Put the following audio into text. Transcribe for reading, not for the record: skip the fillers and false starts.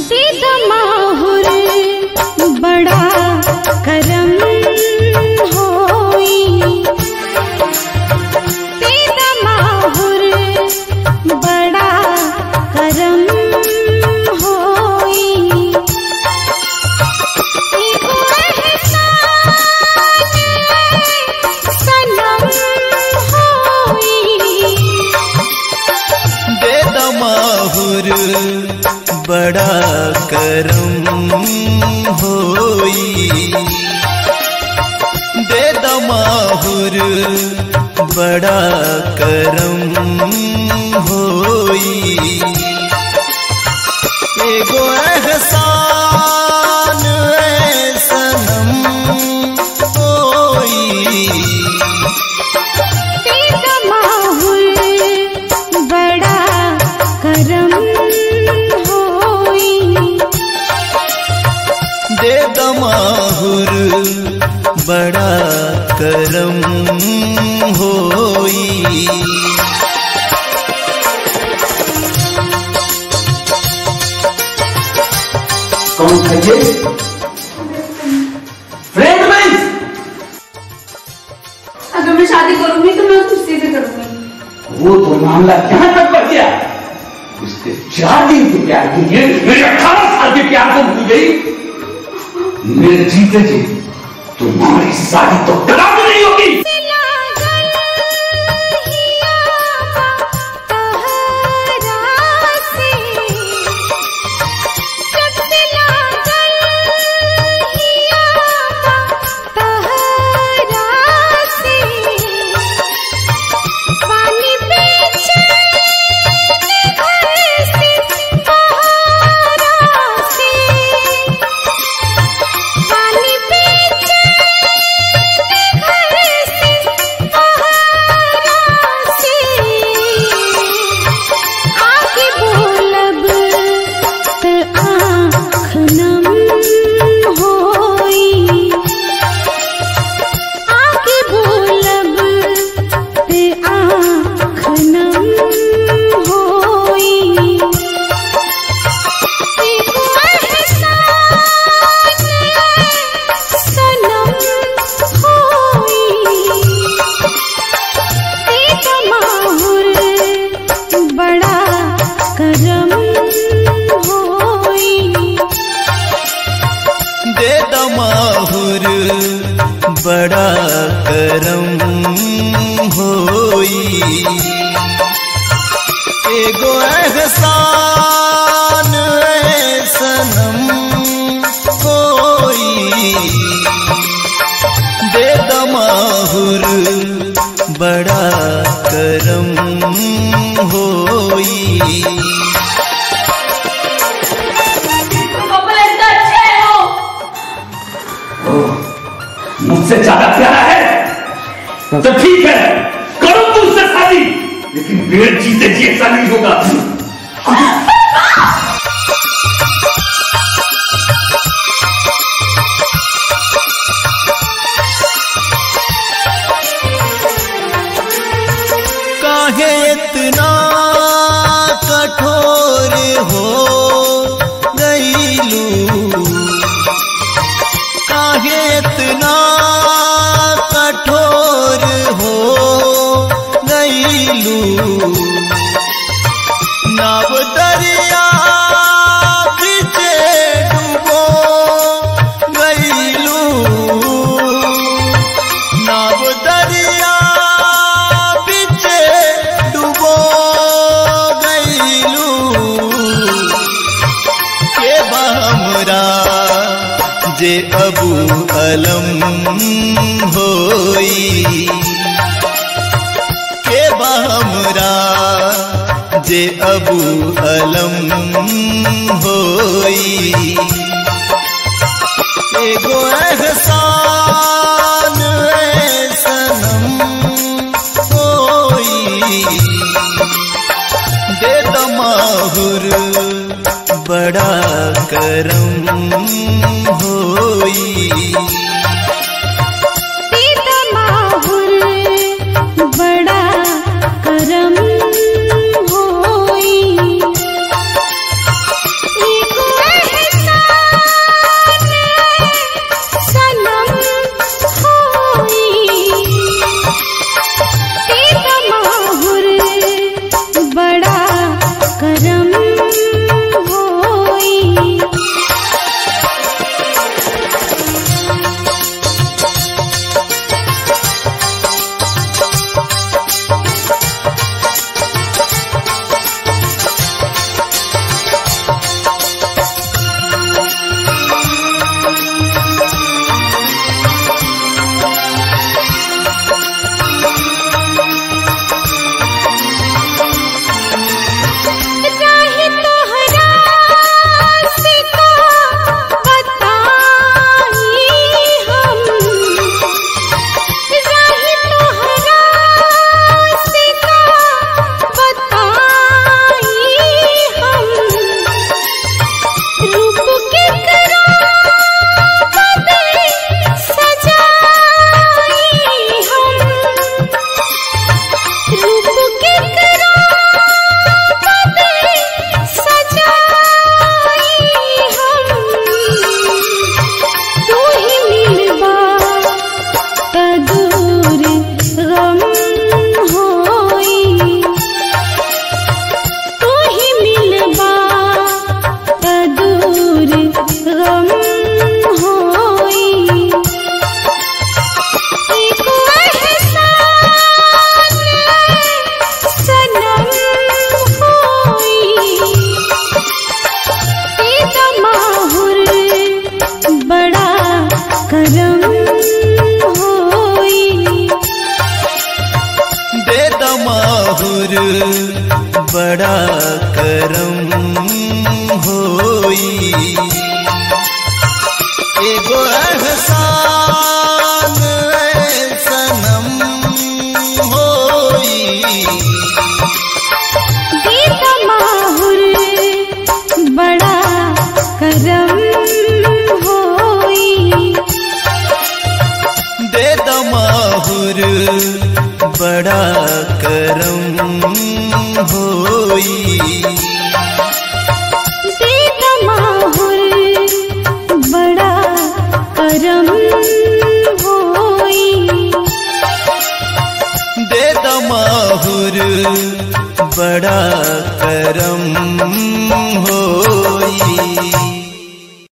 माहुर बड़ा करम होई, माहुर बड़ा करम होई, सनम होई। दे माहुर बड़ा करम होई, दे माहुर बड़ा करम होई, एगो एहसान सनम होई। माहुर बड़ा करम होई, दे माहुर बड़ा करम होई। कौन था ये? फ्रेंड में? अगर मैं शादी करूंगी तो मैं तुझसे से करूंगी। वो तो मामला यहाँ तक बढ़ गया, उसके 4 दिन के प्यार के लिए मेरे 18 साल के प्यार को भूल गई। मेरे जीते जी तुम्हारी शादी तो कदापि नहीं होगी। माहुर बड़ा करम होई, एगो एहसान सनम होई। दे माहुर बड़ा करम होई। मुझसे ज्यादा प्यारा है तो ठीक है, करो तुझसे शादी, लेकिन मेरे जीते जी ऐसा नहीं होगा। काहे इतना कठोर हो गईलू, काहे इतना कठोर हो गईलू। नाव दरिया बीचे डूबो गईलू, नाव दरिया बीचे डूबो गईलू। के हमरा जे अबू अलम होई, के हमरा जे अबू अलम होई। एगो एहसान सनम होई, दे माहुर बड़ा करम होई। माहुर बड़ा करम होई, दीद माहुर बड़ा करम होई। दे दमाहुर बड़ा करम होई। दीद माहुर बड़ा करम होई। दे दमाहुर बड़ा करम होई।